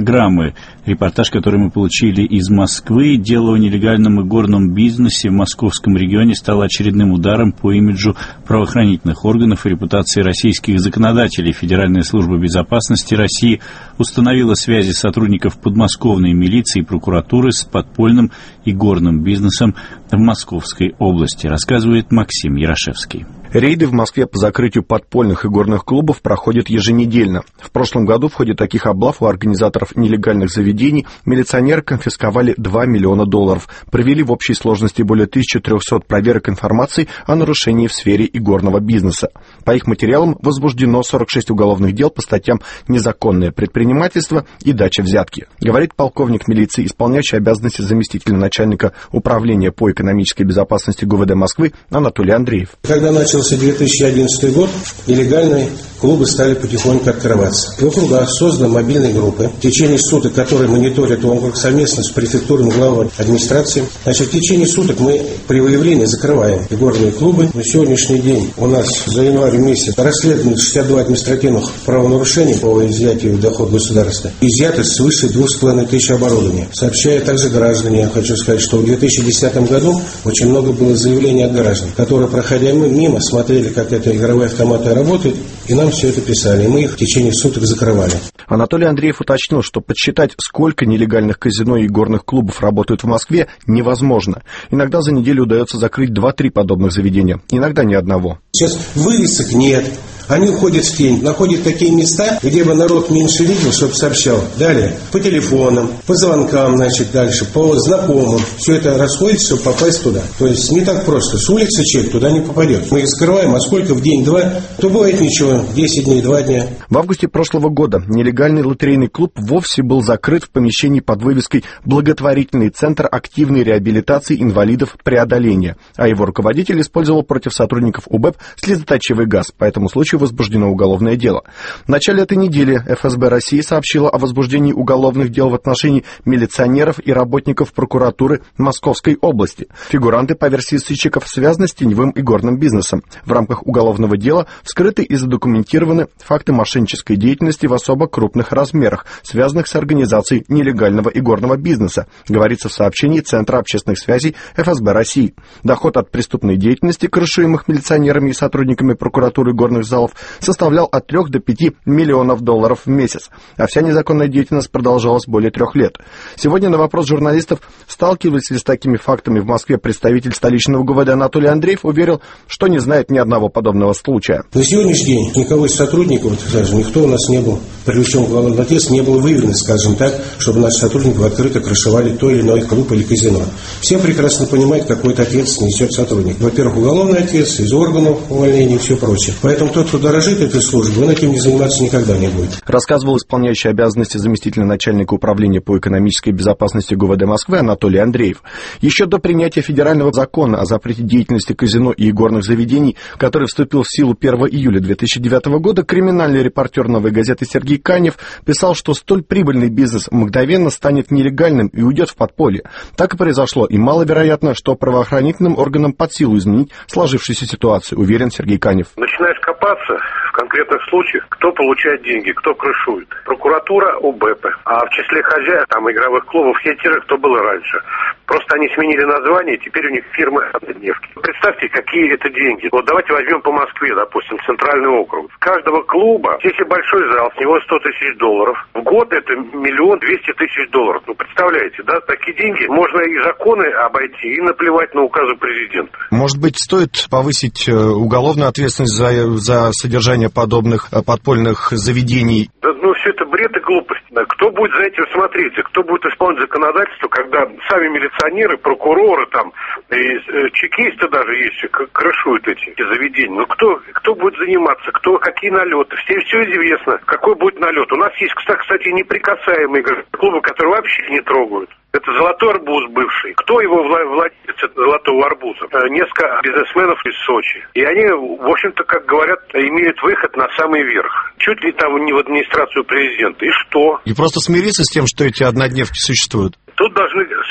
программы. Репортаж, который мы получили из Москвы. Дело о нелегальном игорном бизнесе в московском регионе стало очередным ударом по имиджу правоохранительных органов и репутации российских законодателей. Федеральная служба безопасности России установила связи сотрудников подмосковной милиции и прокуратуры с подпольным игорным бизнесом в Московской области, рассказывает Максим Ярошевский. Рейды в Москве по закрытию подпольных игорных клубов проходят еженедельно. В прошлом году в ходе таких облав у организаторов нелегальных заведений милиционеры конфисковали $2 миллиона, провели в общей сложности более 1300 проверок информации о нарушении в сфере игорного бизнеса. По их материалам возбуждено 46 уголовных дел по статьям «Незаконное предпринимательство» и «Дача взятки», говорит полковник милиции, исполняющий обязанности заместителя начальника управления по экономической безопасности ГУВД Москвы Анатолий Андреев. Когда начался 2011 год, нелегальные клубы стали потихоньку открываться. В округах созданы мобильные группы, в течение суток, которые мониторят округ совместно с префектурным главой администрации. Значит, в течение суток мы при выявлении закрываем игорные клубы. На сегодняшний день у нас за январь месяц расследовано 62 административных правонарушений по изъятию в доход государства. Изъято свыше 2500 оборудования. Сообщая также граждане, я хочу сказать, что в 2010 году очень много было заявлений от граждан, которые, проходя мимо, смотрели, как это игровые автоматы работают, и нам все это писали, и мы их в течение суток закрывали. Анатолий Андреев уточнил, что подсчитать, сколько нелегальных казино и игорных клубов работают в Москве, невозможно. Иногда за неделю удается закрыть 2-3 подобных заведения, иногда ни одного. Сейчас вывесок нет. Они уходят в тень, находят такие места, где бы народ меньше видел, чтобы сообщал. Далее, по телефонам, по звонкам, значит, дальше, по знакомым. Все это расходится, чтобы попасть туда. То есть не так просто. С улицы человек туда не попадет. Мы их скрываем, а сколько в день-два, то бывает ничего, 10 дней, 2 дня. В августе прошлого года нелегальный лотерейный клуб вовсе был закрыт в помещении под вывеской «Благотворительный центр активной реабилитации инвалидов преодоления», а его руководитель использовал против сотрудников УБЭП слезоточивый газ. По этому случаю возбуждено уголовное дело. В начале этой недели ФСБ России сообщила о возбуждении уголовных дел в отношении милиционеров и работников прокуратуры Московской области. Фигуранты, по версии сыщиков, связаны с теневым игорным бизнесом. В рамках уголовного дела вскрыты и задокументированы факты мошеннической деятельности в особо крупных размерах, связанных с организацией нелегального игорного бизнеса, говорится в сообщении Центра общественных связей ФСБ России. Доход от преступной деятельности, крышуемых милиционерами и сотрудниками прокуратуры игорных залов, составлял от 3 до 5 миллионов долларов в месяц, а вся незаконная деятельность продолжалась более 3 лет. Сегодня на вопрос журналистов, сталкивались ли с такими фактами в Москве представитель столичного ГУВД Анатолий Андреев, уверил, что не знает ни одного подобного случая. На сегодняшний день никого из сотрудников, скажем, никто у нас не был привлечен к уголовной ответственности, не было выявлено, скажем так, чтобы наши сотрудники открыто крышевали то или иное клуб или казино. Все прекрасно понимают, какую-то ответственность несет сотрудник. Во-первых, уголовная ответственность, из органов увольнения и все прочее. Поэтому тот, кто дорожит этой службой, он этим не заниматься никогда не будет. Рассказывал исполняющий обязанности заместителя начальника управления по экономической безопасности ГУВД Москвы Анатолий Андреев. Еще до принятия федерального закона о запрете деятельности казино и игорных заведений, который вступил в силу 1 июля 2009 года, криминальный репортер «Новой газеты» Сергей Канев писал, что столь прибыльный бизнес мгновенно станет нелегальным и уйдет в подполье. Так и произошло, и маловероятно, что правоохранительным органам под силу изменить сложившуюся ситуацию, уверен Сергей Канев. Начинаешь копаться в конкретных случаях, кто получает деньги, кто крышует. Прокуратура, УБЭП. А в числе хозяев там игровых клубов есть те же, кто был раньше. Просто они сменили название, теперь у них фирмы однодневки. Представьте, какие это деньги. Вот давайте возьмем по Москве, допустим, центральный округ. С каждого клуба, если большой зал, с него $100 000. В год это $1 200 000. Ну, представляете, да? Такие деньги можно и законы обойти, и наплевать на указы президента. Может быть, стоит повысить уголовную ответственность за содержание подобных подпольных заведений? Да, ну, все это бред и глупость. Кто будет за этим смотреть? Кто будет исполнять законодательство, когда сами милиционеры, прокуроры, там, и чекисты даже есть, крышуют эти заведения? Ну, кто будет заниматься? Какие налеты? Все известно. Какой будет налет? У нас есть, кстати, неприкасаемые клубы, которые вообще не трогают. Это «Золотой арбуз» бывший. Кто его владелец «Золотого арбуза»? Несколько бизнесменов из Сочи. И они, в общем-то, как говорят, имеют выход на самый верх. Чуть ли там не в администрацию президента. И что? И просто смириться с тем, что эти однодневки существуют? Тут должны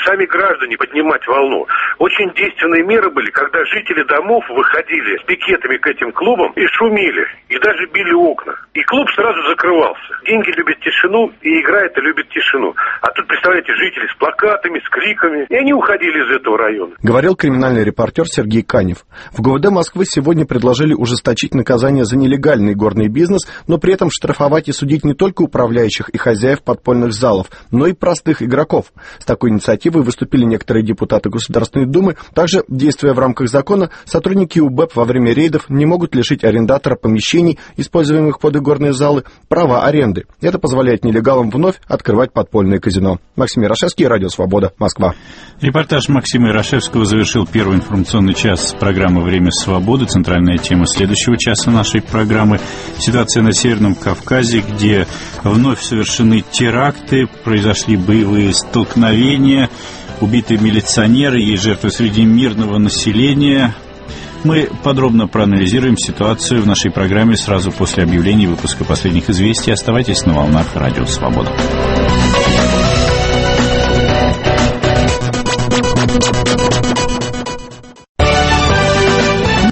сами граждане поднимать волну. Очень действенные меры были, когда жители домов выходили с пикетами к этим клубам и шумели, и даже били окна. И клуб сразу закрывался. Деньги любят тишину, и игра это любит тишину. А тут, представляете, жители с плакатами, с криками, и они уходили из этого района. Говорил криминальный репортер Сергей Канев. В ГУВД Москвы сегодня предложили ужесточить наказание за нелегальный горный бизнес, но при этом штрафовать и судить не только управляющих и хозяев подпольных залов, но и простых игроков. С такой инициативой выступили некоторые депутаты Государственной Думы. Также, действуя в рамках закона, сотрудники УБЭП во время рейдов не могут лишить арендатора помещений, используемых под игорные залы, права аренды. Это позволяет нелегалам вновь открывать подпольное казино. Максим Ярошевский, Радио Свобода, Москва. Репортаж Максима Ярошевского завершил первый информационный час программы «Время свободы». Центральная тема следующего часа нашей программы — ситуация на Северном Кавказе, где вновь совершены теракты, произошли боевые столкновения, убиты милиционеры, есть жертвы среди мирного населения. Мы подробно проанализируем ситуацию в нашей программе сразу после объявления выпуска последних известий. Оставайтесь на волнах Радио Свобода.